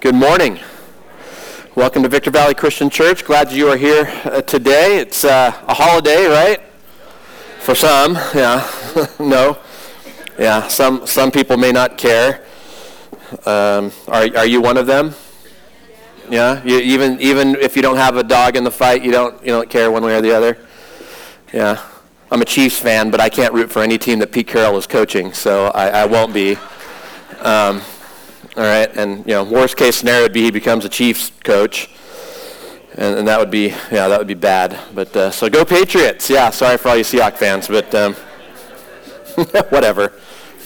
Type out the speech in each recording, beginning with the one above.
Good morning. Welcome to Victor Valley Christian Church. Glad you are here today. It's a holiday, right? For some, yeah. No. Yeah, some people may not care. Are you one of them? Yeah, even if you don't have a dog in the fight, you don't care one way or the other. Yeah, I'm a Chiefs fan, but I can't root for any team that Pete Carroll is coaching, so I won't be. All right, and worst case scenario would be he becomes a Chiefs coach, and that would be bad. But so go Patriots! Yeah, sorry for all you Seahawks fans, but whatever.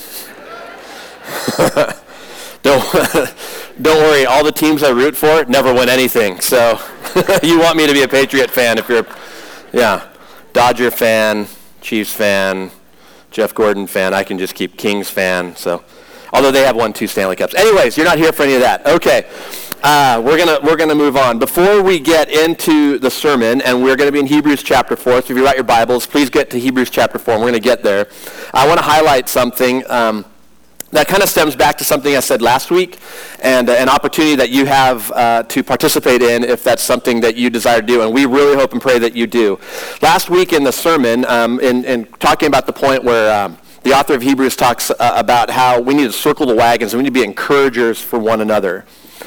Don't worry. All the teams I root for never win anything. So you want me to be a Patriot fan if you're, Dodger fan, Chiefs fan, Jeff Gordon fan. I can just keep Kings fan. So. Although they have won 2 Stanley Cups. Anyways, you're not here for any of that. Okay, we're gonna move on. Before we get into the sermon, and we're going to be in Hebrews chapter 4. So if you write your Bibles, please get to Hebrews chapter 4, and we're going to get there. I want to highlight something that kind of stems back to something I said last week, and an opportunity that you have to participate in if that's something that you desire to do, and we really hope and pray that you do. Last week in the sermon, in talking about the point where the author of Hebrews talks about how we need to circle the wagons and we need to be encouragers for one another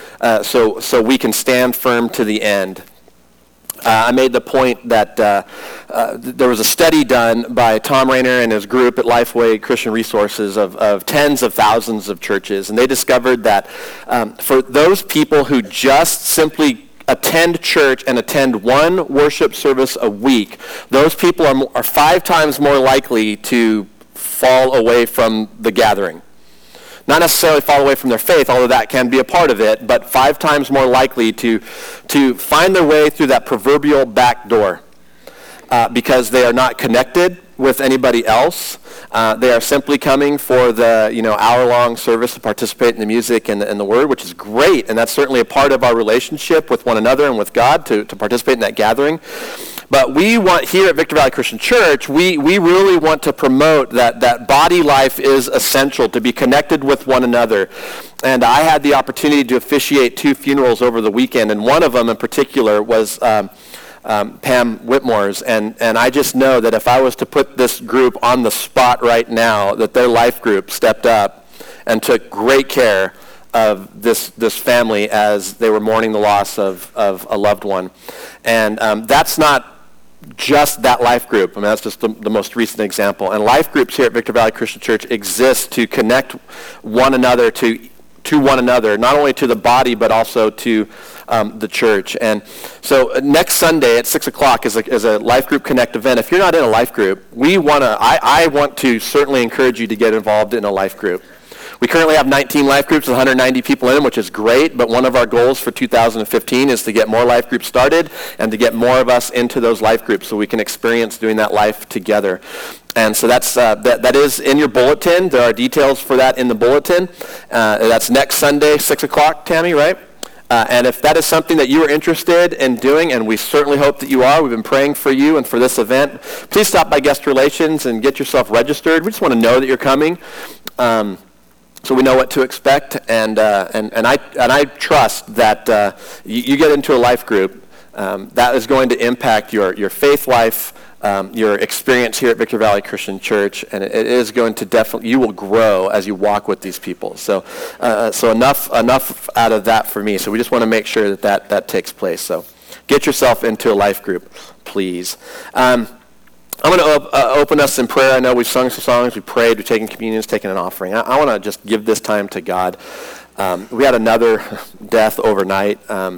so we can stand firm to the end. I made the point that there was a study done by Tom Rainer and his group at Lifeway Christian Resources of tens of thousands of churches, and they discovered that for those people who just simply attend church and attend one worship service a week, those people are 5 times more likely to fall away from the gathering. Not necessarily fall away from their faith, although that can be a part of it, but 5 times more likely to find their way through that proverbial back door because they are not connected with anybody else. They are simply coming for the hour-long service to participate in the music and the word, which is great, and that's certainly a part of our relationship with one another and with God to participate in that gathering. But we want, here at Victor Valley Christian Church, we really want to promote that body life is essential, to be connected with one another. And I had the opportunity to officiate 2 funerals over the weekend, and one of them in particular was Pam Whitmore's. And I just know that if I was to put this group on the spot right now, that their life group stepped up and took great care of this family as they were mourning the loss of a loved one. And that's not just that life group. I mean, that's just the most recent example. And life groups here at Victor Valley Christian Church exist to connect one another to one another, not only to the body, but also to the church. And so next Sunday at 6 o'clock is a Life Group Connect event. If you're not in a life group, I want to certainly encourage you to get involved in a life group. We currently have 19 life groups with 190 people in them, which is great, but one of our goals for 2015 is to get more life groups started and to get more of us into those life groups so we can experience doing that life together. And so that is in your bulletin. There are details for that in the bulletin. That's next Sunday, 6 o'clock, Tammy, right? And if that is something that you are interested in doing, and we certainly hope that you are, we've been praying for you and for this event, please stop by Guest Relations and get yourself registered. We just want to know that you're coming. So we know what to expect, and I trust that you get into a life group that is going to impact your faith life, your experience here at Victor Valley Christian Church, and it is going to you will grow as you walk with these people. So enough out of that for me. So we just want to make sure that takes place. So get yourself into a life group, please. I'm going to open us in prayer. I know we've sung some songs, we prayed, we've taken communions, taken an offering. I want to just give this time to God. We had another death overnight.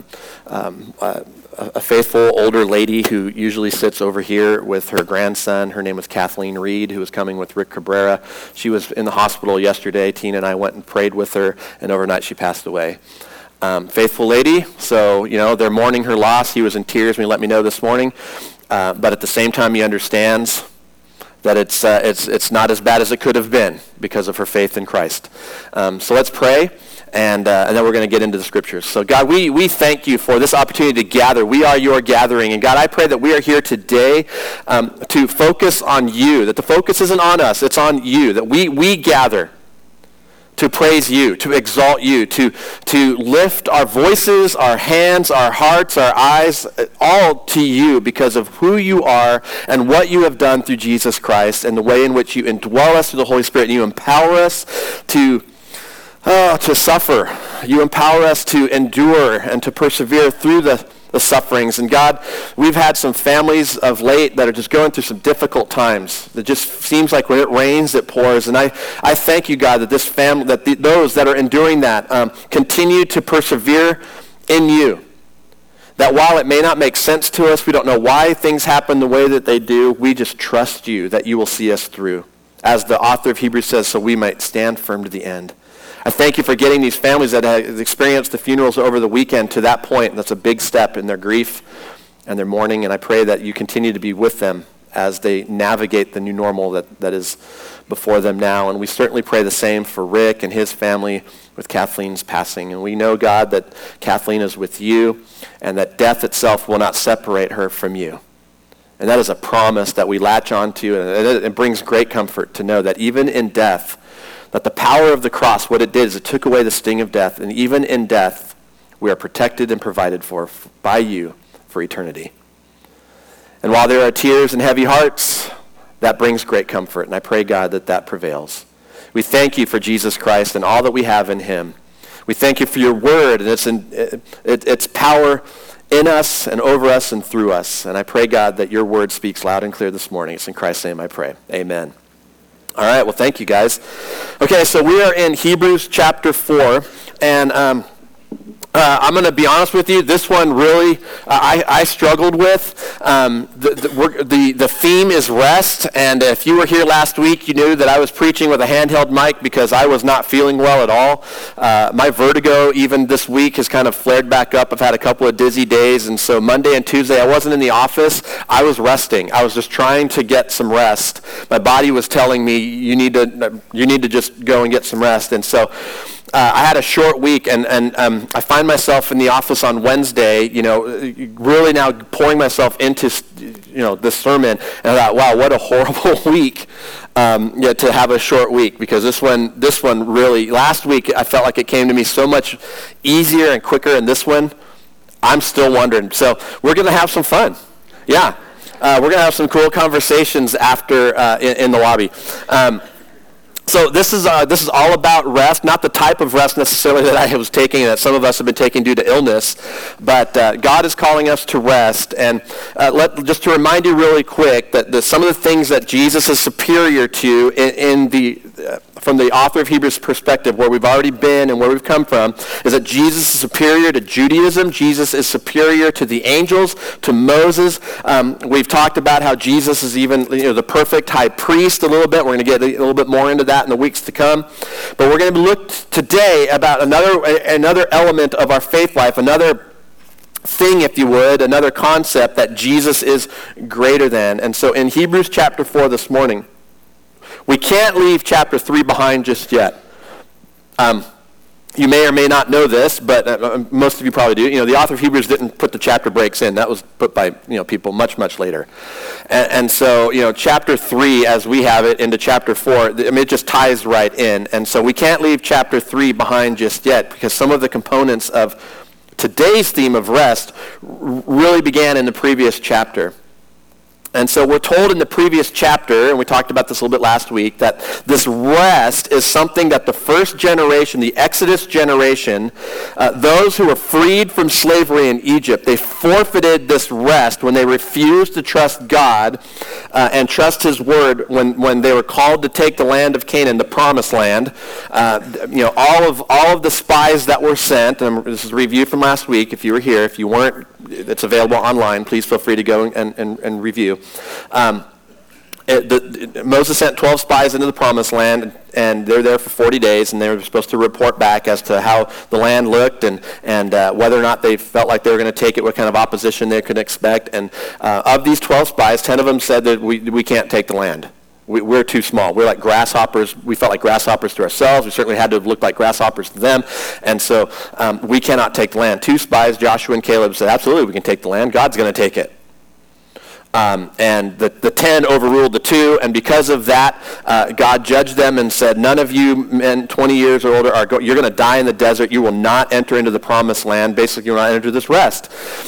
A faithful older lady who usually sits over here with her grandson. Her name was Kathleen Reed, who was coming with Rick Cabrera. She was in the hospital yesterday. Tina and I went and prayed with her, and overnight she passed away. Faithful lady, so they're mourning her loss. He was in tears when he let me know this morning. But at the same time, he understands that it's not as bad as it could have been because of her faith in Christ. So let's pray, and then we're going to get into the scriptures. So God, we thank you for this opportunity to gather. We are your gathering. And God, I pray that we are here today to focus on you, that the focus isn't on us, it's on you, that we gather to praise you, to exalt you, to lift our voices, our hands, our hearts, our eyes, all to you because of who you are and what you have done through Jesus Christ and the way in which you indwell us through the Holy Spirit and you empower us to suffer. You empower us to endure and to persevere through the sufferings. And God, we've had some families of late that are just going through some difficult times. It just seems like when it rains, it pours. And I thank you, God, that this family, those that are enduring that continue to persevere in you. That while it may not make sense to us, we don't know why things happen the way that they do, we just trust you that you will see us through. As the author of Hebrews says, so we might stand firm to the end. I thank you for getting these families that have experienced the funerals over the weekend to that point. That's a big step in their grief and their mourning, and I pray that you continue to be with them as they navigate the new normal that is before them now. And we certainly pray the same for Rick and his family with Kathleen's passing. And we know, God, that Kathleen is with you and that death itself will not separate her from you. And that is a promise that we latch onto, and it brings great comfort to know that even in death, that the power of the cross, what it did is it took away the sting of death. And even in death, we are protected and provided for by you for eternity. And while there are tears and heavy hearts, that brings great comfort. And I pray, God, that prevails. We thank you for Jesus Christ and all that we have in him. We thank you for your word and its power in us and over us and through us. And I pray, God, that your word speaks loud and clear this morning. It's in Christ's name I pray. Amen. All right, well, thank you, guys. Okay, so we are in Hebrews chapter 4, and I'm going to be honest with you. This one really I struggled with. The theme is rest, and if you were here last week, you knew that I was preaching with a handheld mic because I was not feeling well at all. My vertigo, even this week, has kind of flared back up. I've had a couple of dizzy days, and so Monday and Tuesday, I wasn't in the office. I was resting. I was just trying to get some rest. My body was telling me, you need to just go and get some rest, and so I had a short week, and I find myself in the office on Wednesday, really now pouring myself into, this sermon, and I thought, wow, what a horrible week to have a short week, because this one really, last week I felt like it came to me so much easier and quicker, and this one, I'm still wondering. So we're going to have some fun. Yeah. We're going to have some cool conversations after in the lobby. So this is all about rest, not the type of rest necessarily that I was taking, that some of us have been taking due to illness, but God is calling us to rest. And just to remind you really quick that some of the things that Jesus is superior to from the author of Hebrews' perspective, where we've already been and where we've come from, is that Jesus is superior to Judaism. Jesus is superior to the angels, to Moses. We've talked about how Jesus is even the perfect high priest a little bit. We're going to get a little bit more into that in the weeks to come. But we're going to look today about another element of our faith life, another thing, if you would, another concept that Jesus is greater than. And so in Hebrews chapter 4 this morning, we can't leave chapter 3 behind just yet. You may or may not know this, but most of you probably do. The author of Hebrews didn't put the chapter breaks in. That was put by people much, much later. And so, chapter 3, as we have it, into chapter 4, it just ties right in. And so we can't leave chapter 3 behind just yet, because some of the components of today's theme of rest really began in the previous chapter. And so we're told in the previous chapter, and we talked about this a little bit last week, that this rest is something that the first generation, the Exodus generation, those who were freed from slavery in Egypt, they forfeited this rest when they refused to trust God and trust his word when they were called to take the land of Canaan, the promised land. All of the spies that were sent, and this is a review from last week, if you were here. If you weren't, it's available online. Please feel free to go and review. Moses sent 12 spies into the promised land, and they're there for 40 days, and they were supposed to report back as to how the land looked and whether or not they felt like they were going to take it, what kind of opposition they could expect. And of these 12 spies, 10 of them said that we can't take the land. We're too small. We're like grasshoppers. We felt like grasshoppers to ourselves. We certainly had to have looked like grasshoppers to them. And so we cannot take the land. 2 spies, Joshua and Caleb, said, absolutely, we can take the land. God's going to take it. And the 10 overruled the 2, and because of that, God judged them and said, none of you men 20 years or older, you're going to die in the desert. You will not enter into the promised land. Basically, you will not enter this rest.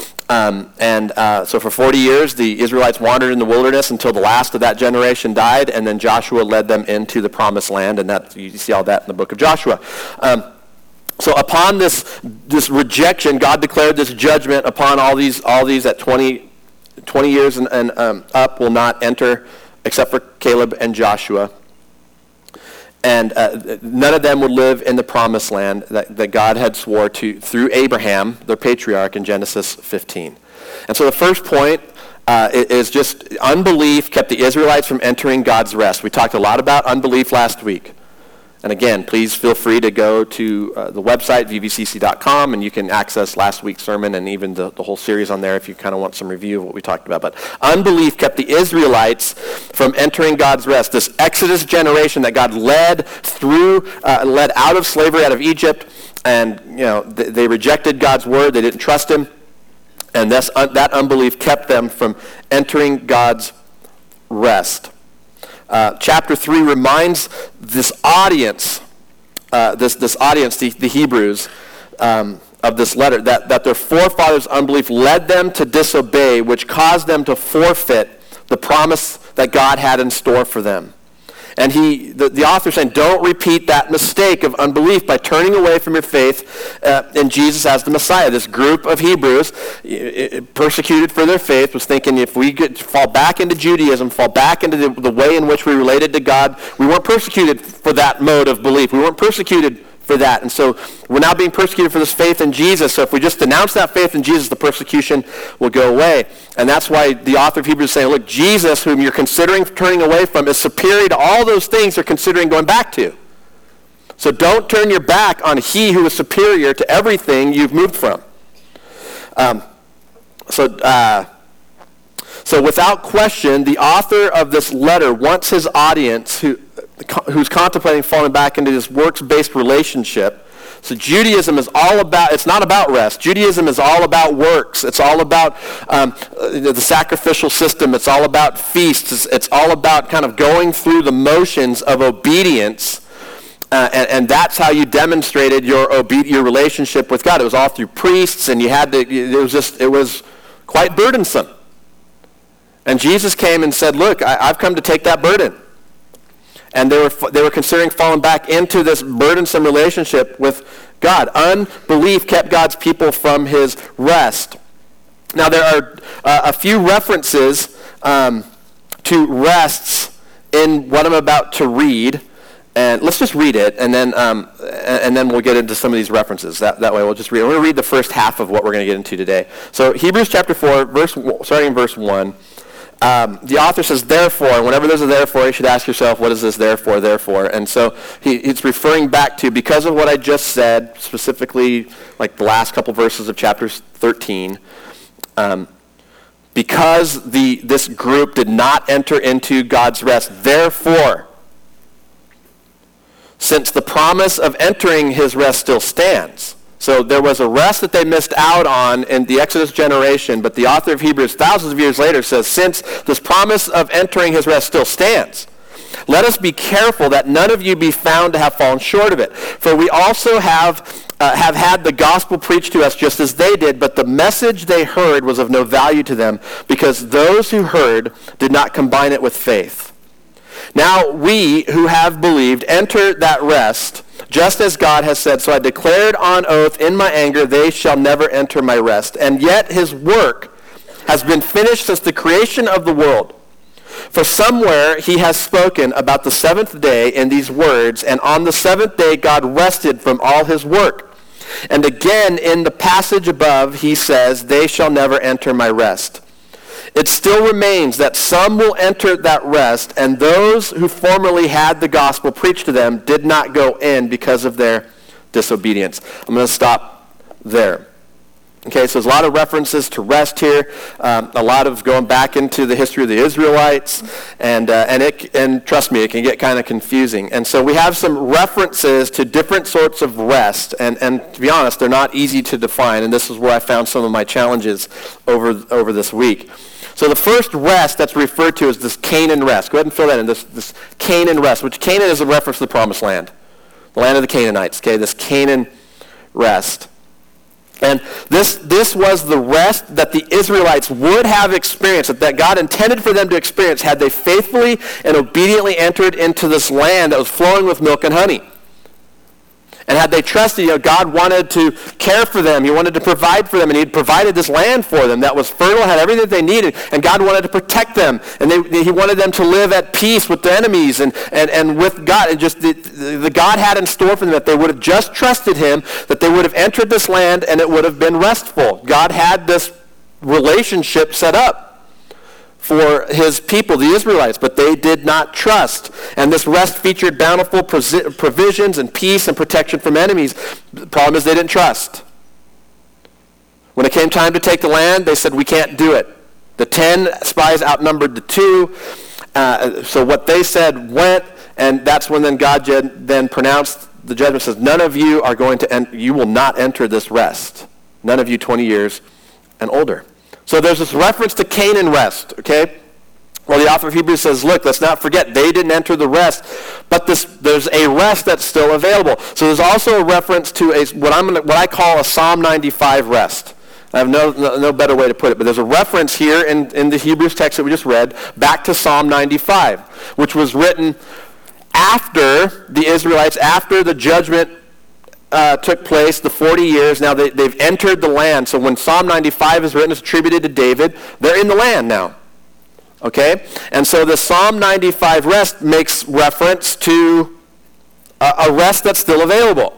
So for 40 years, the Israelites wandered in the wilderness until the last of that generation died, and then Joshua led them into the promised land, and you see all that in the book of Joshua. So upon this rejection, God declared this judgment upon all these at 20 years and up will not enter except for Caleb and Joshua. And none of them would live in the promised land that God had swore to through Abraham, their patriarch, in Genesis 15. And so the first point is just unbelief kept the Israelites from entering God's rest. We talked a lot about unbelief last week. And again, please feel free to go to the website, vvcc.com, and you can access last week's sermon and even the whole series on there if you kind of want some review of what we talked about. But unbelief kept the Israelites from entering God's rest. This Exodus generation that God led out of slavery, out of Egypt, and they rejected God's word. They didn't trust him. And that unbelief kept them from entering God's rest. Chapter 3 reminds this audience, the Hebrews, of this letter, that their forefathers' unbelief led them to disobey, which caused them to forfeit the promise that God had in store for them. And the author is saying, don't repeat that mistake of unbelief by turning away from your faith in Jesus as the Messiah. This group of Hebrews, persecuted for their faith, was thinking if we could fall back into Judaism, fall back into the way in which we related to God, we weren't persecuted for that mode of belief. We weren't persecuted for that. And so we're now being persecuted for this faith in Jesus. So if we just denounce that faith in Jesus, the persecution will go away. And that's why the author of Hebrews is saying, look, Jesus, whom you're considering turning away from, is superior to all those things you're considering going back to. So don't turn your back on he who is superior to everything you've moved from. So without question, the author of this letter wants his audience who's contemplating falling back into this works-based relationship. So Judaism is it's not about rest. Judaism is all about works. It's all about the sacrificial system. It's all about feasts. It's all about kind of going through the motions of obedience. And that's how you demonstrated your relationship with God. It was all through priests, and it was quite burdensome. And Jesus came and said, look, I've come to take that burden. And they were considering falling back into this burdensome relationship with God. Unbelief kept God's people from his rest. Now there are a few references to rests in what I'm about to read. And let's just read it, and then we'll get into some of these references. That way we'll just read it. We're going to read the first half of what we're going to get into today. So Hebrews chapter 4, starting in verse 1. The author says, therefore, and whenever there's a therefore, you should ask yourself, what is this therefore? And so he's referring back to, because of what I just said, specifically like the last couple verses of chapter 13, because this group did not enter into God's rest, therefore, since the promise of entering his rest still stands. So there was a rest that they missed out on in the Exodus generation, but the author of Hebrews thousands of years later says, since this promise of entering his rest still stands, let us be careful that none of you be found to have fallen short of it. For we also have had the gospel preached to us just as they did, but the message they heard was of no value to them, because those who heard did not combine it with faith. Now we who have believed enter that rest, just as God has said, so I declared on oath in my anger, they shall never enter my rest. And yet his work has been finished since the creation of the world. For somewhere he has spoken about the seventh day in these words, and on the seventh day God rested from all his work. And again in the passage above he says, they shall never enter my rest. It still remains that some will enter that rest, and those who formerly had the gospel preached to them did not go in because of their disobedience. I'm going to stop there. Okay, so there's a lot of references to rest here, a lot of going back into the history of the Israelites, and trust me, it can get kind of confusing. And so we have some references to different sorts of rest, and to be honest, they're not easy to define, and this is where I found some of my challenges over this week. So the first rest that's referred to is this Canaan rest. Go ahead and fill that in, this Canaan rest, which Canaan is a reference to the Promised Land, the land of the Canaanites, okay, this Canaan rest. And this was the rest that the Israelites would have experienced, that God intended for them to experience had they faithfully and obediently entered into this land that was flowing with milk and honey. And had they trusted, God wanted to care for them. He wanted to provide for them, and he had provided this land for them that was fertile, had everything that they needed, and God wanted to protect them. And he wanted them to live at peace with the enemies and with God. And just the God had in store for them that they would have just trusted him, that they would have entered this land, and it would have been restful. God had this relationship set up for his people, the Israelites, but they did not trust. And this rest featured bountiful provisions and peace and protection from enemies. The problem is they didn't trust. When it came time to take the land, they said, we can't do it. The 10 spies outnumbered the 2. So what they said went, and that's when then God then pronounced the judgment, says, none of you are going to, you will not enter this rest. None of you 20 years and older. So there's this reference to Canaan rest, okay? Well, the author of Hebrews says, look, let's not forget, they didn't enter the rest, but there's a rest that's still available. So there's also a reference to what I call a Psalm 95 rest. I have no better way to put it, but there's a reference here in the Hebrews text that we just read back to Psalm 95, which was written after the Israelites, after the judgment took place, the 40 years. Now they've entered the land. So when Psalm 95 is written, it's attributed to David. They're in the land now. Okay? And so the Psalm 95 rest makes reference to a rest that's still available.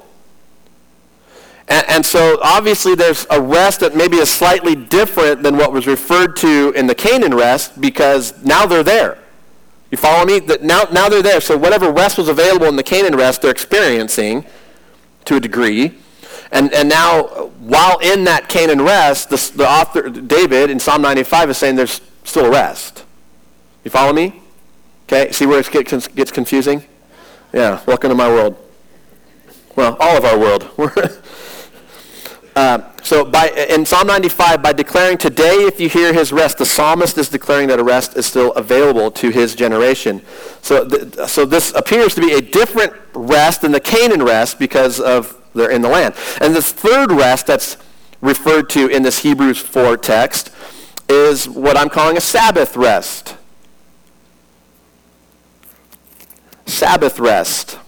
And so obviously there's a rest that maybe is slightly different than what was referred to in the Canaan rest, because now they're there. You follow me? Now they're there. So whatever rest was available in the Canaan rest, they're experiencing to a degree. And now, while in that Canaan rest, the author, David, in Psalm 95 is saying there's still a rest. You follow me? Okay, see where it gets confusing? Yeah, welcome to my world. Well, all of our world. So in Psalm 95, by declaring today if you hear his rest, the psalmist is declaring that a rest is still available to his generation. So this appears to be a different rest than the Canaan rest because of they're in the land. And this third rest that's referred to in this Hebrews 4 text is what I'm calling a Sabbath rest. Sabbath rest.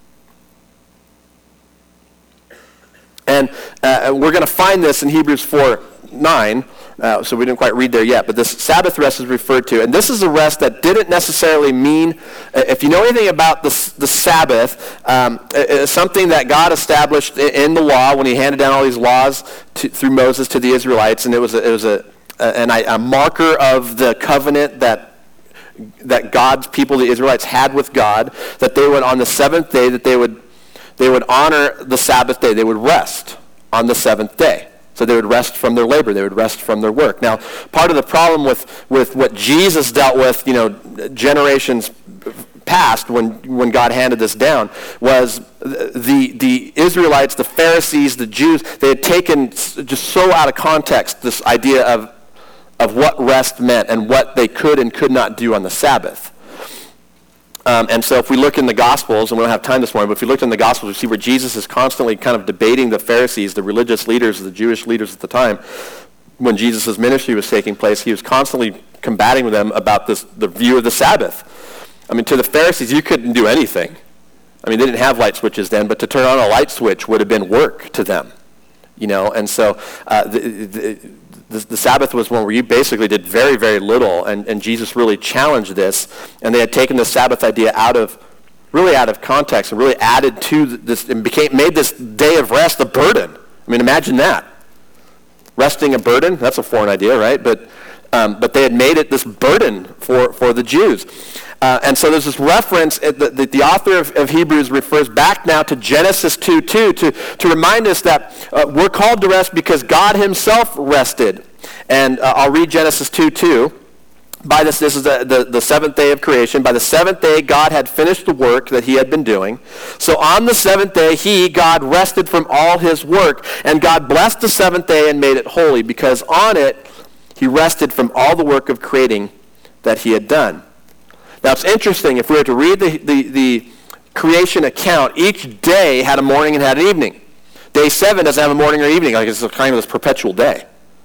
And we're going to find this in Hebrews 4:9, so we didn't quite read there yet, but this Sabbath rest is referred to. And this is a rest that didn't necessarily mean, if you know anything about the Sabbath, it's something that God established in the law when he handed down all these laws through Moses to the Israelites, and it was a marker of the covenant that God's people, the Israelites, had with God, that they would, on the seventh day, that they would honor the Sabbath day. They would rest on the seventh day. So they would rest from their labor. They would rest from their work. Now, part of the problem with what Jesus dealt with, generations past when God handed this down, was the Israelites, the Pharisees, the Jews, they had taken just so out of context this idea of what rest meant and what they could and could not do on the Sabbath. And so if we look in the Gospels, and we don't have time this morning, but if you look in the Gospels, we see where Jesus is constantly kind of debating the Pharisees, the religious leaders, the Jewish leaders at the time. When Jesus' ministry was taking place, he was constantly combating with them about the view of the Sabbath. I mean, to the Pharisees, you couldn't do anything. I mean, they didn't have light switches then, but to turn on a light switch would have been work to them. And so the Sabbath was one where you basically did very, very little, and Jesus really challenged this, and they had taken the Sabbath idea out of context and really added to this and made this day of rest a burden. I mean, imagine that. Resting a burden, that's a foreign idea, right? But they had made it this burden for the Jews. And so there's this reference that the author of Hebrews refers back now to Genesis 2:2 to remind us that we're called to rest because God himself rested. And I'll read Genesis 2:2. By this is the seventh day of creation. By the seventh day, God had finished the work that he had been doing. So on the seventh day, God rested from all his work. And God blessed the seventh day and made it holy, because on it, he rested from all the work of creating that he had done. Now, it's interesting. If we were to read the creation account, each day had a morning and had an evening. Day 7 doesn't have a morning or evening. Like, it's kind of this perpetual day.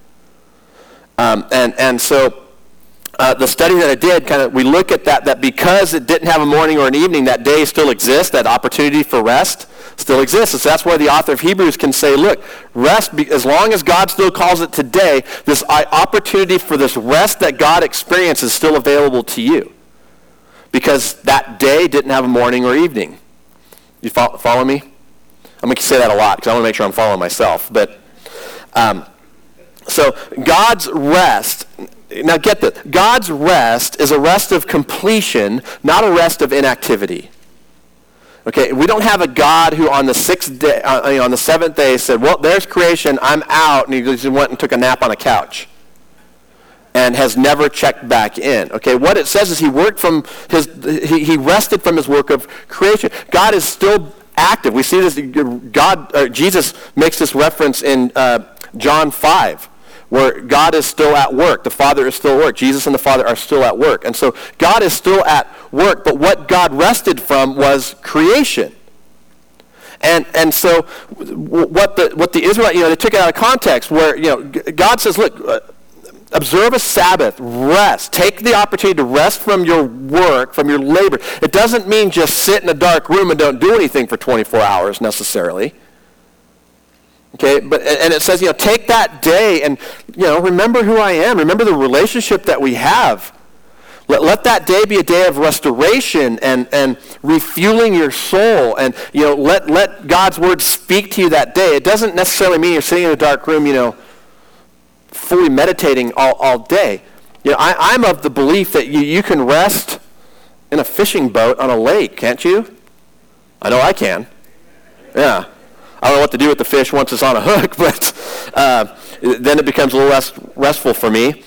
And so the study that I did, we look at that because it didn't have a morning or an evening, that day still exists, that opportunity for rest still exists. And so that's why the author of Hebrews can say, look, rest, as long as God still calls it today, this opportunity for this rest that God experienced is still available to you. Because that day didn't have a morning or evening. You follow me? I'm going to say that a lot because I want to make sure I'm following myself. But so God's rest, now get this, God's rest is a rest of completion, not a rest of inactivity. Okay, we don't have a God who on the sixth day, on the seventh day said, well, there's creation, I'm out, and he just went and took a nap on a couch and has never checked back in. Okay, what it says is he rested from his work of creation. God is still active. We see this, Jesus makes this reference in John 5, where God is still at work. The Father is still at work. Jesus and the Father are still at work. And so God is still at work, but what God rested from was creation. And so what the Israelites, they took it out of context where, God says, look, observe a Sabbath, rest. Take the opportunity to rest from your work, from your labor. It doesn't mean just sit in a dark room and don't do anything for 24 hours necessarily. Okay, and it says, take that day and, remember who I am. Remember the relationship that we have. Let that day be a day of restoration and refueling your soul. And, let God's word speak to you that day. It doesn't necessarily mean you're sitting in a dark room, fully meditating all day. I'm of the belief that you can rest in a fishing boat on a lake, can't you? I know I can. Yeah. I don't know what to do with the fish once it's on a hook, but then it becomes a little less restful for me.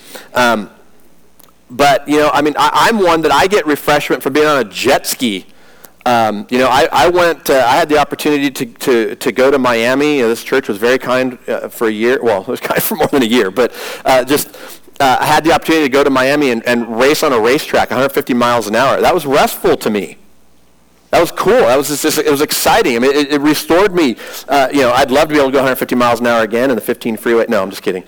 But, I'm one that I get refreshment from being on a jet ski. I had the opportunity to go to Miami. This church was very kind for a year. Well, it was kind for more than a year, but I had the opportunity to go to Miami and race on a racetrack, 150 miles an hour. That was restful to me. That was cool. It was exciting. It restored me. I'd love to be able to go 150 miles an hour again in the 15 freeway. No, I'm just kidding.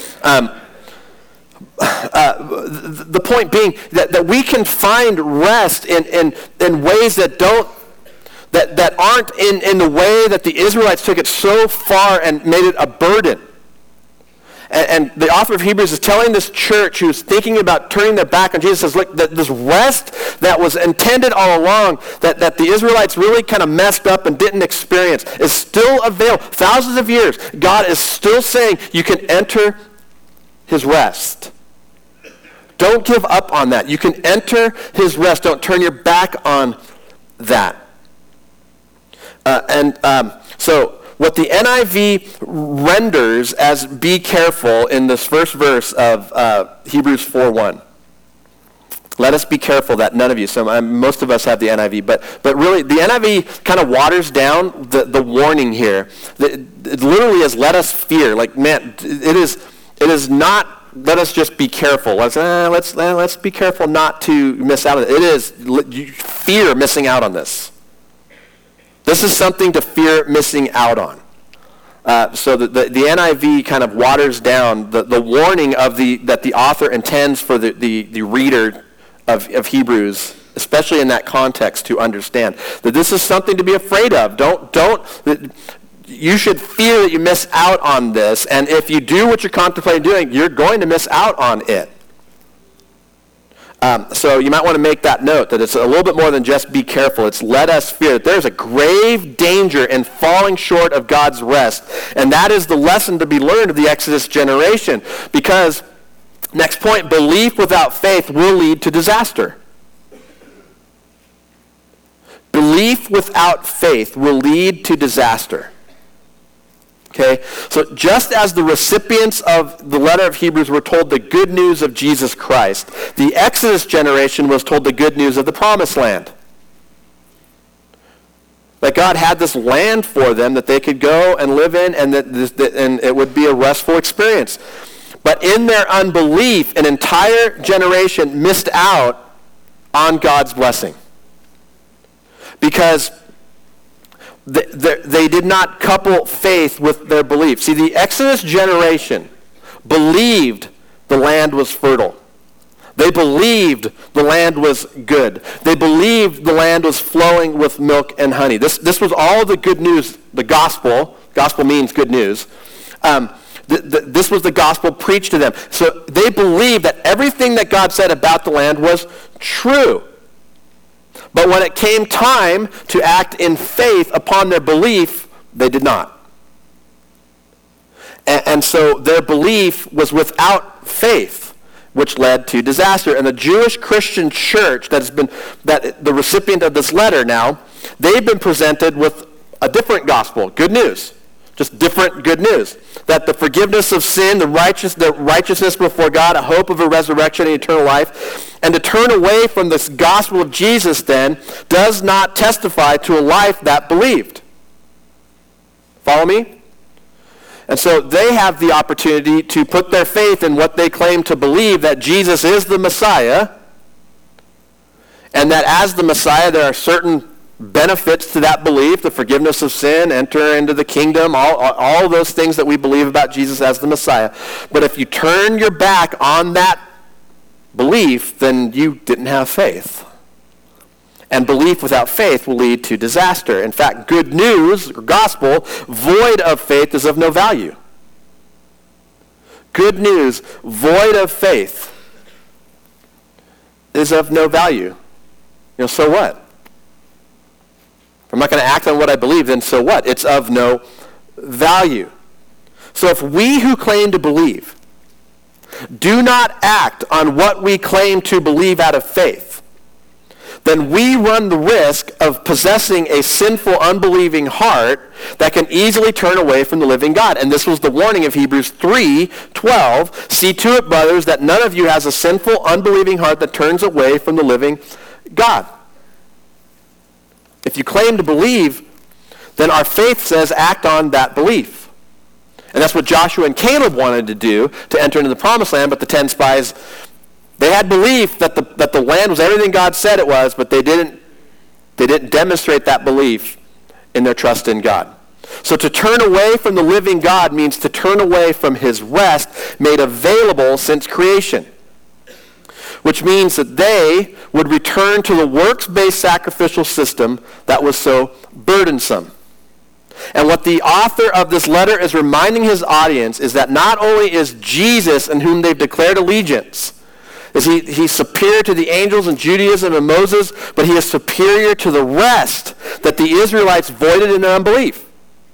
The point being that we can find rest in ways that aren't in the way that the Israelites took it so far and made it a burden. And the author of Hebrews is telling this church who's thinking about turning their back on Jesus, says, look, this rest that was intended all along, that the Israelites really kind of messed up and didn't experience, is still available. Thousands of years, God is still saying you can enter his rest. Don't give up on that. You can enter his rest. Don't turn your back on that. So what the NIV renders as be careful in this first verse of Hebrews 4:1. Let us be careful that none of you, most of us have the NIV, but really the NIV kind of waters down the warning here. It literally is let us fear. Like, man, it is not let us just be careful. Let's be careful not to miss out on it. It is fear missing out on this. This is something to fear missing out on. So the NIV kind of waters down the warning that the author intends for the reader of Hebrews, especially in that context, to understand that this is something to be afraid of. You should fear that you miss out on this, and if you do what you're contemplating doing, you're going to miss out on it. So you might want to make that note, that it's a little bit more than just be careful. It's let us fear that there's a grave danger in falling short of God's rest. And that is the lesson to be learned of the Exodus generation. Because, next point, belief without faith will lead to disaster. Belief without faith will lead to disaster. Okay? So just as the recipients of the letter of Hebrews were told the good news of Jesus Christ, the Exodus generation was told the good news of the promised land. That God had this land for them that they could go and live in, and and it would be a restful experience. But in their unbelief, an entire generation missed out on God's blessing. Because they did not couple faith with their belief. See, the Exodus generation believed the land was fertile. They believed the land was good. They believed the land was flowing with milk and honey. This was all the good news, the gospel. Gospel means good news. This was the gospel preached to them. So they believed that everything that God said about the land was true. But when it came time to act in faith upon their belief, they did not. And so their belief was without faith, which led to disaster. And the Jewish Christian church that the recipient of this letter now, they've been presented with a different gospel, good news. Just different good news. That the forgiveness of sin, the righteousness before God, a hope of a resurrection and eternal life, and to turn away from this gospel of Jesus then does not testify to a life that believed. Follow me? And so they have the opportunity to put their faith in what they claim to believe, that Jesus is the Messiah, and that as the Messiah there are certain benefits to that belief, the forgiveness of sin, enter into the kingdom, all those things that we believe about Jesus as the Messiah. But if you turn your back on that belief, then you didn't have faith. And belief without faith will lead to disaster. In fact, good news, or gospel, void of faith is of no value. Good news, void of faith, is of no value. So what? If I'm not going to act on what I believe, then so what? It's of no value. So if we who claim to believe do not act on what we claim to believe out of faith, then we run the risk of possessing a sinful, unbelieving heart that can easily turn away from the living God. And this was the warning of Hebrews 3:12. See to it, brothers, that none of you has a sinful, unbelieving heart that turns away from the living God. If you claim to believe, then our faith says act on that belief. And that's what Joshua and Caleb wanted to do to enter into the promised land, but the 10 spies, they had belief that the land was everything God said it was, but they didn't demonstrate that belief in their trust in God. So to turn away from the living God means to turn away from his rest made available since creation, which means that they would return to the works-based sacrificial system that was so burdensome. And what the author of this letter is reminding his audience is that not only is Jesus, in whom they've declared allegiance, is he's superior to the angels and Judaism and Moses, but he is superior to the rest that the Israelites voided in their unbelief.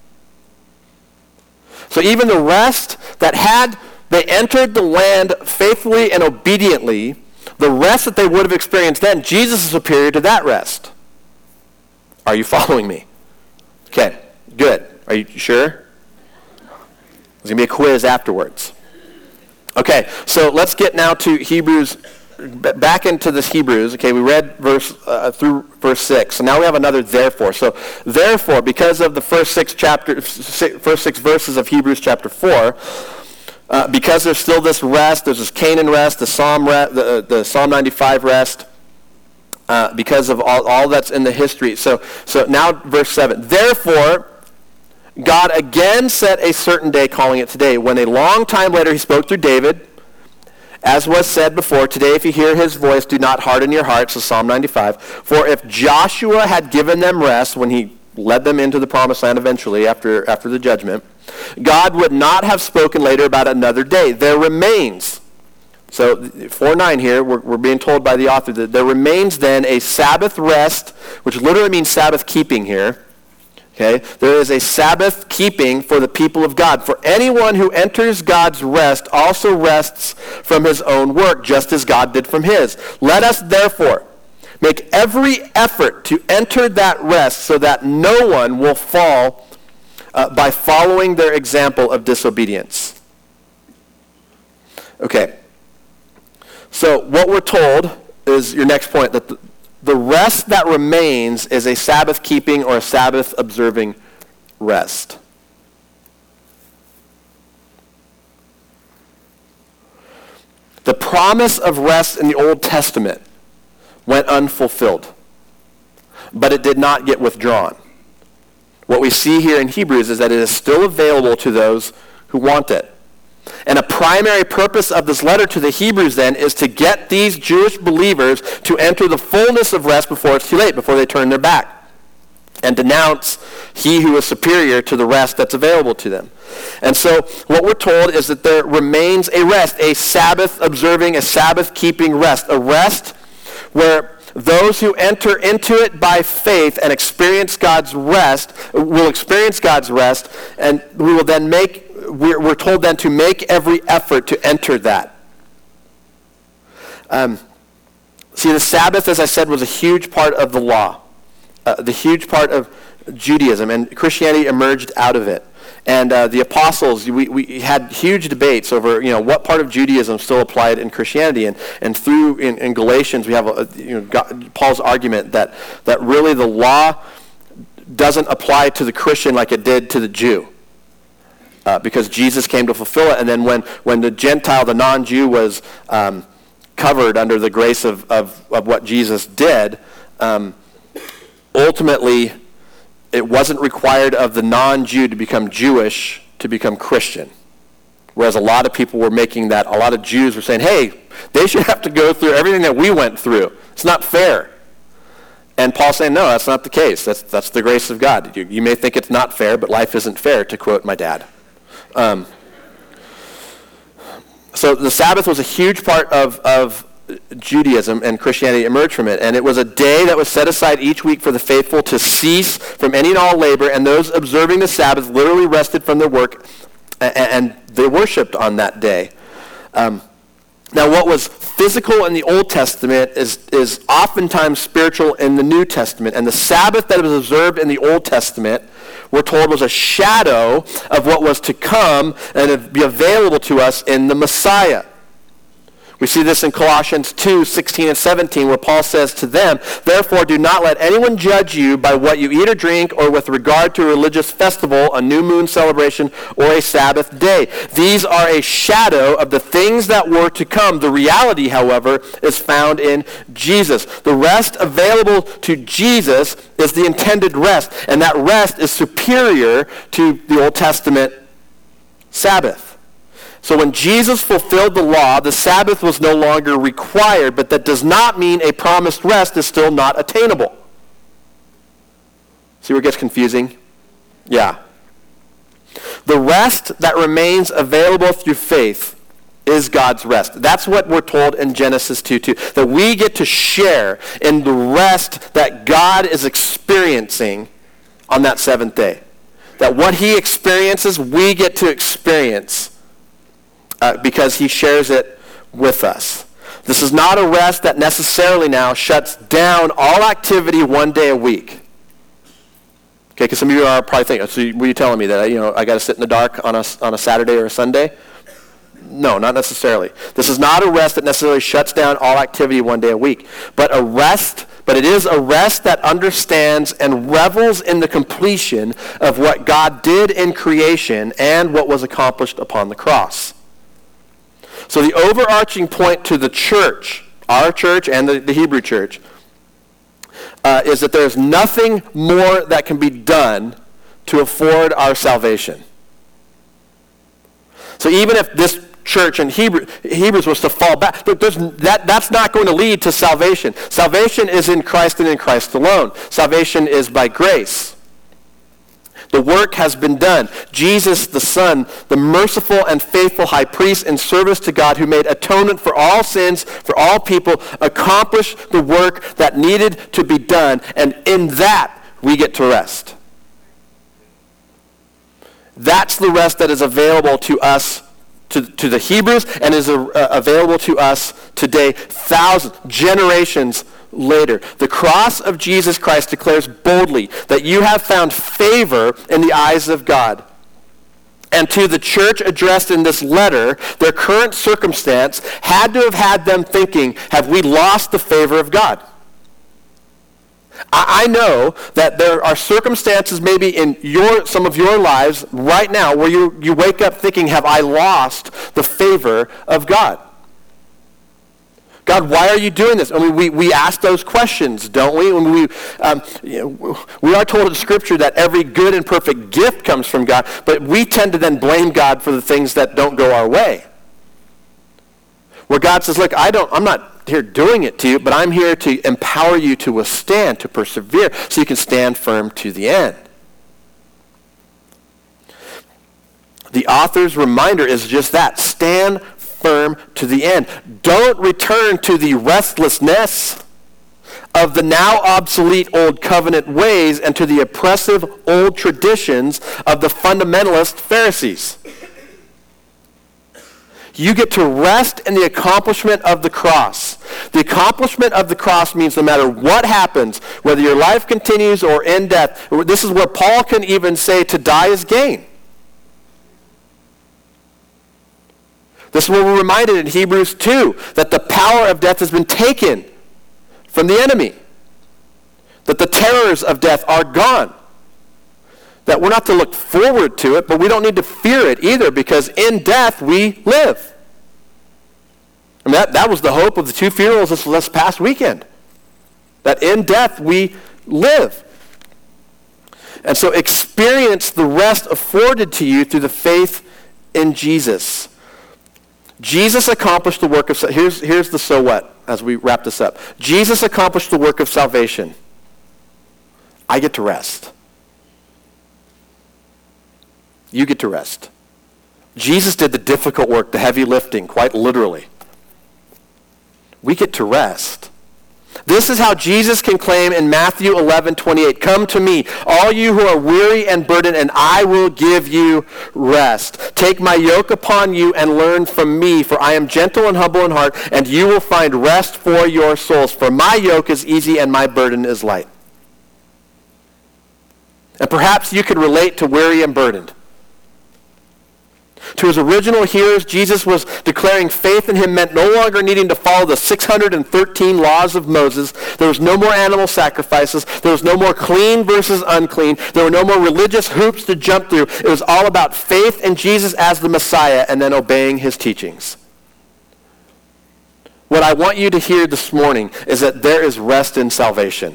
So even the rest that they entered the land faithfully and obediently, the rest that they would have experienced then, Jesus is superior to that rest. Are you following me? Okay, good. Are you sure? There's going to be a quiz afterwards. Okay, so let's get now to Hebrews, back into this Hebrews. Okay, we read through verse 6. So now we have another therefore. So therefore, because of the first six verses of Hebrews chapter 4, because there's still this rest, there's this Canaan rest, the Psalm 95 rest, because of all that's in the history. So now verse 7. Therefore, God again set a certain day, calling it today, when a long time later he spoke through David, as was said before, today if you hear his voice, do not harden your hearts, so Psalm 95. For if Joshua had given them rest when he led them into the promised land eventually after the judgment, God would not have spoken later about another day. There remains, so 4:9 here, we're being told by the author that there remains then a Sabbath rest, which literally means Sabbath keeping here. Okay, there is a Sabbath keeping for the people of God. For anyone who enters God's rest also rests from his own work, just as God did from his. Let us therefore Make every effort to enter that rest so that no one will fall by following their example of disobedience. Okay. So what we're told is your next point, that the rest that remains is a Sabbath-keeping or a Sabbath-observing rest. The promise of rest in the Old Testament went unfulfilled, but it did not get withdrawn. What we see here in Hebrews is that it is still available to those who want it. And a primary purpose of this letter to the Hebrews then is to get these Jewish believers to enter the fullness of rest before it's too late, before they turn their back and denounce he who is superior to the rest that's available to them. And so what we're told is that there remains a rest, a Sabbath-observing, a Sabbath-keeping rest, a rest where those who enter into it by faith and experience God's rest will experience God's rest, and we will then we're told then to make every effort to enter that. See, the Sabbath, as I said, was a huge part of the law, the huge part of Judaism, and Christianity emerged out of it. And the apostles, we had huge debates over, what part of Judaism still applied in Christianity. And through in Galatians, we have Paul's argument that really the law doesn't apply to the Christian like it did to the Jew. Because Jesus came to fulfill it. And then when the Gentile, the non-Jew, was covered under the grace of what Jesus did, ultimately it wasn't required of the non-Jew to become Jewish to become Christian. Whereas a lot of people were making that, a lot of Jews were saying, hey, they should have to go through everything that we went through. It's not fair. And Paul's saying, no, that's not the case. That's the grace of God. You may think it's not fair, but life isn't fair, to quote my dad. So the Sabbath was a huge part of Judaism, and Christianity emerged from it. And it was a day that was set aside each week for the faithful to cease from any and all labor, and those observing the Sabbath literally rested from their work, and they worshiped on that day. Now, what was physical in the Old Testament is oftentimes spiritual in the New Testament. And the Sabbath that was observed in the Old Testament, we're told, was a shadow of what was to come and be available to us in the Messiah. We see this in Colossians 2:16 and 17, where Paul says to them, therefore do not let anyone judge you by what you eat or drink, or with regard to a religious festival, a new moon celebration, or a Sabbath day. These are a shadow of the things that were to come. The reality, however, is found in Jesus. The rest available to Jesus is the intended rest, and that rest is superior to the Old Testament Sabbath. So when Jesus fulfilled the law, the Sabbath was no longer required, but that does not mean a promised rest is still not attainable. See where it gets confusing? Yeah. The rest that remains available through faith is God's rest. That's what we're told in Genesis 2:2, that we get to share in the rest that God is experiencing on that seventh day. That what he experiences, we get to experience because he shares it with us. This is not a rest that necessarily now shuts down all activity one day a week. Okay, because some of you are probably thinking, so were you telling me that I got to sit in the dark on a Saturday or a Sunday? No, not necessarily. This is not a rest that necessarily shuts down all activity one day a week, but it is a rest that understands and revels in the completion of what God did in creation and what was accomplished upon the cross. So the overarching point to the church, our church and the Hebrew church, is that there's nothing more that can be done to afford our salvation. So even if this church in Hebrews was to fall back, look, that's not going to lead to salvation. Salvation is in Christ and in Christ alone. Salvation is by grace. The work has been done. Jesus, the Son, the merciful and faithful high priest in service to God, who made atonement for all sins, for all people, accomplished the work that needed to be done, and in that we get to rest. That's the rest that is available to us, to the Hebrews, and is available to us today, thousands, generations later. The cross of Jesus Christ declares boldly that you have found favor in the eyes of God. And to the church addressed in this letter, their current circumstance had to have had them thinking, have we lost the favor of God? I know that there are circumstances maybe in some of your lives right now where you wake up thinking, have I lost the favor of God? God, why are you doing this? I mean, we ask those questions, don't we? We are told in Scripture that every good and perfect gift comes from God, but we tend to then blame God for the things that don't go our way. Where God says, look, I'm not here doing it to you, but I'm here to empower you to withstand, to persevere, so you can stand firm to the end. The author's reminder is just that. Stand firm to the end. Don't return to the restlessness of the now obsolete old covenant ways and to the oppressive old traditions of the fundamentalist Pharisees. You get to rest in the accomplishment of the cross. The accomplishment of the cross means no matter what happens, whether your life continues or in death, this is where Paul can even say to die is gain. This is what we're reminded in Hebrews 2, that the power of death has been taken from the enemy. That the terrors of death are gone. That we're not to look forward to it, but we don't need to fear it either, because in death we live. I mean, that was the hope of the two funerals this past weekend. That in death we live. And so experience the rest afforded to you through the faith in Jesus. Jesus accomplished the work of, here's the so what as we wrap this up. Jesus accomplished the work of salvation. I get to rest. You get to rest. Jesus did the difficult work, the heavy lifting, quite literally. We get to rest. This is how Jesus can claim in Matthew 11:28, come to me, all you who are weary and burdened, and I will give you rest. Take my yoke upon you and learn from me, for I am gentle and humble in heart, and you will find rest for your souls. For my yoke is easy and my burden is light. And perhaps you could relate to weary and burdened. To his original hearers, Jesus was declaring faith in him meant no longer needing to follow the 613 laws of Moses. There was no more animal sacrifices. There was no more clean versus unclean. There were no more religious hoops to jump through. It was all about faith in Jesus as the Messiah and then obeying his teachings. What I want you to hear this morning is that there is rest in salvation.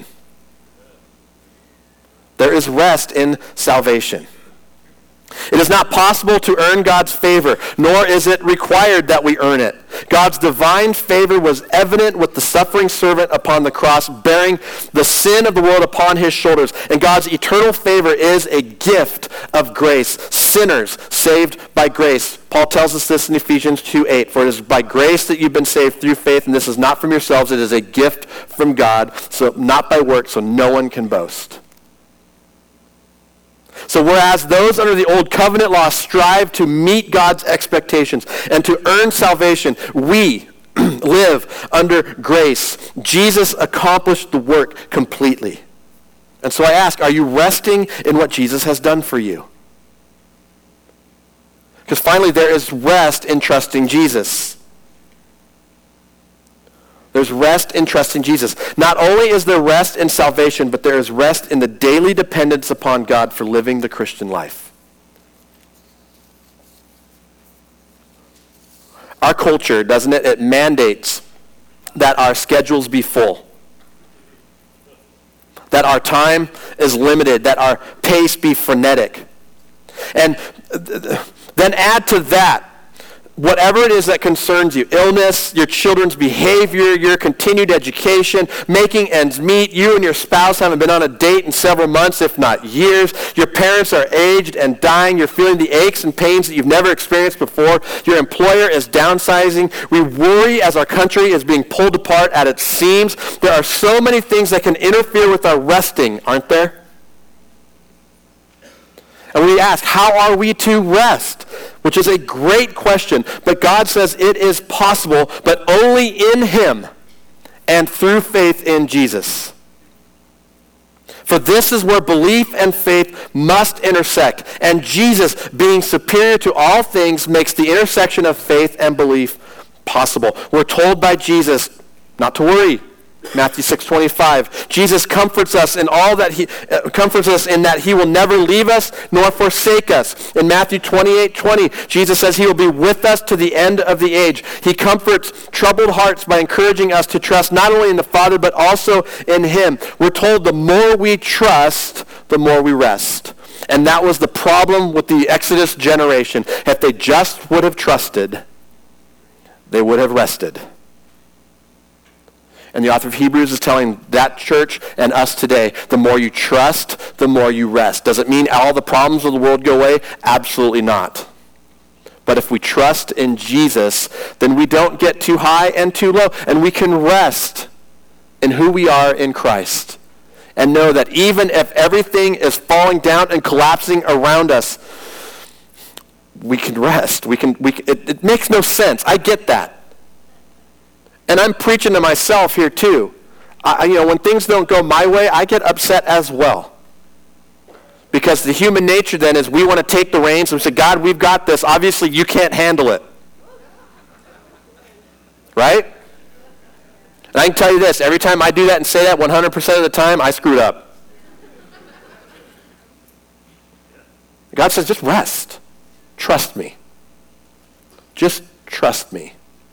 There is rest in salvation. It is not possible to earn God's favor, nor is it required that we earn it. God's divine favor was evident with the suffering servant upon the cross, bearing the sin of the world upon his shoulders. And God's eternal favor is a gift of grace. Sinners saved by grace. Paul tells us this in Ephesians 2:8, for it is by grace that you've been saved through faith, and this is not from yourselves, it is a gift from God, so not by works, so no one can boast. So whereas those under the old covenant law strive to meet God's expectations and to earn salvation, we live under grace. Jesus accomplished the work completely. And so I ask, are you resting in what Jesus has done for you? Because finally, there is rest in trusting Jesus. There's rest in trusting Jesus. Not only is there rest in salvation, but there is rest in the daily dependence upon God for living the Christian life. Our culture, doesn't it? It mandates that our schedules be full. That our time is limited. That our pace be frenetic. And then add to that whatever it is that concerns you, illness, your children's behavior, your continued education, making ends meet, you and your spouse haven't been on a date in several months, if not years, your parents are aged and dying, you're feeling the aches and pains that you've never experienced before, your employer is downsizing, we worry as our country is being pulled apart at its seams. There are so many things that can interfere with our resting, aren't there? And we ask, how are we to rest? Which is a great question. But God says it is possible, but only in him and through faith in Jesus. For this is where belief and faith must intersect. And Jesus, being superior to all things, makes the intersection of faith and belief possible. We're told by Jesus not to worry. Matthew 6:25. Jesus comforts us in all that he comforts us in that he will never leave us nor forsake us. In Matthew 28:20, Jesus says he will be with us to the end of the age. He comforts troubled hearts by encouraging us to trust not only in the Father but also in him. We're told the more we trust, the more we rest. And that was the problem with the Exodus generation. If they just would have trusted, they would have rested. And the author of Hebrews is telling that church and us today, the more you trust, the more you rest. Does it mean all the problems of the world go away? Absolutely not. But if we trust in Jesus, then we don't get too high and too low, and we can rest in who we are in Christ. And know that even if everything is falling down and collapsing around us, we can rest. It makes no sense. I get that. And I'm preaching to myself here too. When things don't go my way, I get upset as well. Because the human nature then is we want to take the reins and say, God, we've got this. Obviously, you can't handle it. Right? And I can tell you this, every time I do that and say that, 100% of the time, I screwed up. God says, just rest. Trust me. Just trust me.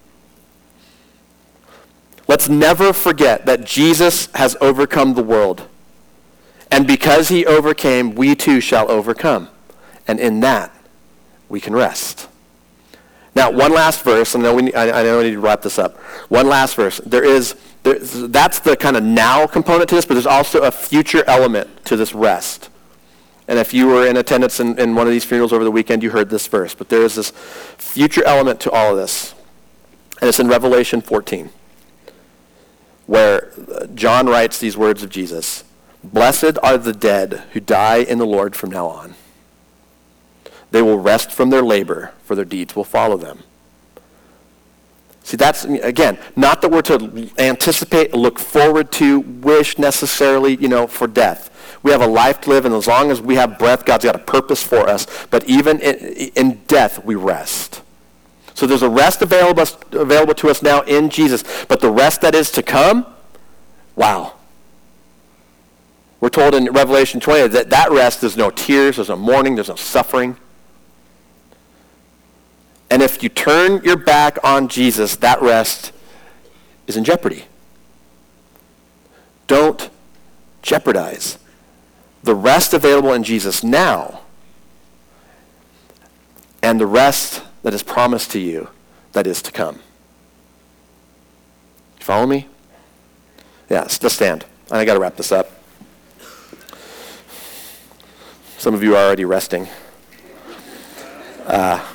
Let's never forget that Jesus has overcome the world. And because he overcame, we too shall overcome. And in that, we can rest. Now, one last verse. I know we need to wrap this up. One last verse. That's the kind of now component to this, but there's also a future element to this rest. And if you were in attendance in one of these funerals over the weekend, you heard this verse. But there is this future element to all of this. And it's in Revelation 14. Where John writes these words of Jesus. Blessed are the dead who die in the Lord from now on. They will rest from their labor, for their deeds will follow them. See, that's, again, not that we're to anticipate, look forward to, wish necessarily, for death. We have a life to live, and as long as we have breath, God's got a purpose for us. But even in death, we rest. So there's a rest available to us now in Jesus. But the rest that is to come, wow. We're told in Revelation 20 that rest, there's no tears, there's no mourning, there's no suffering. And if you turn your back on Jesus, that rest is in jeopardy. Don't jeopardize the rest available in Jesus now and the rest that is promised to you that is to come. You follow me? Yeah, let's stand. I got to wrap this up. Some of you are already resting. And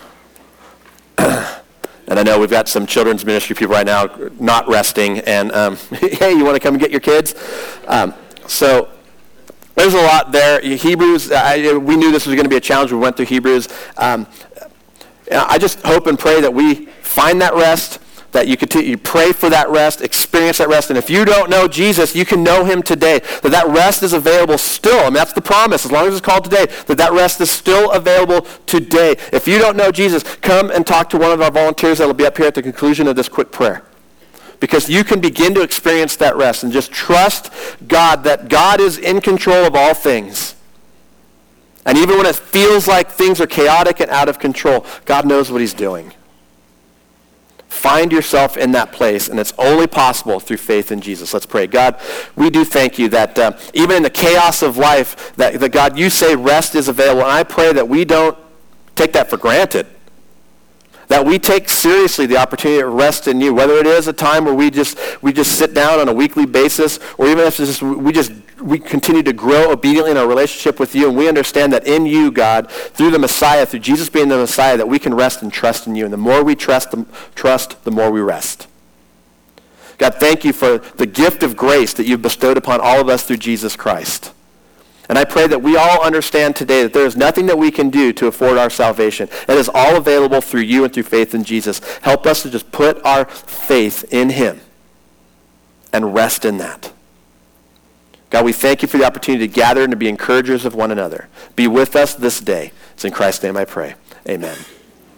I know we've got some children's ministry people right now not resting. And hey, you want to come and get your kids? So there's a lot there. Hebrews, we knew this was going to be a challenge. We went through Hebrews. I just hope and pray that we find that rest, that you continue to pray for that rest, experience that rest. And if you don't know Jesus, you can know him today, that rest is available still. I mean, that's the promise. As long as it's called today, that rest is still available today. If you don't know Jesus, come and talk to one of our volunteers that will be up here at the conclusion of this quick prayer. Because you can begin to experience that rest and just trust God, that God is in control of all things. And even when it feels like things are chaotic and out of control, God knows what he's doing. Find yourself in that place, and it's only possible through faith in Jesus. Let's pray. God, we do thank you that even in the chaos of life, that God, you say rest is available. And I pray that we don't take that for granted. That we take seriously the opportunity to rest in you, whether it is a time where we just sit down on a weekly basis, or even if it's just we continue to grow obediently in our relationship with you, and we understand that in you, God, through the Messiah, through Jesus being the Messiah, that we can rest and trust in you. And the more we trust, the more we rest. God, thank you for the gift of grace that you've bestowed upon all of us through Jesus Christ. And I pray that we all understand today that there is nothing that we can do to afford our salvation. It is all available through you and through faith in Jesus. Help us to just put our faith in him and rest in that. God, we thank you for the opportunity to gather and to be encouragers of one another. Be with us this day. It's in Christ's name I pray. Amen.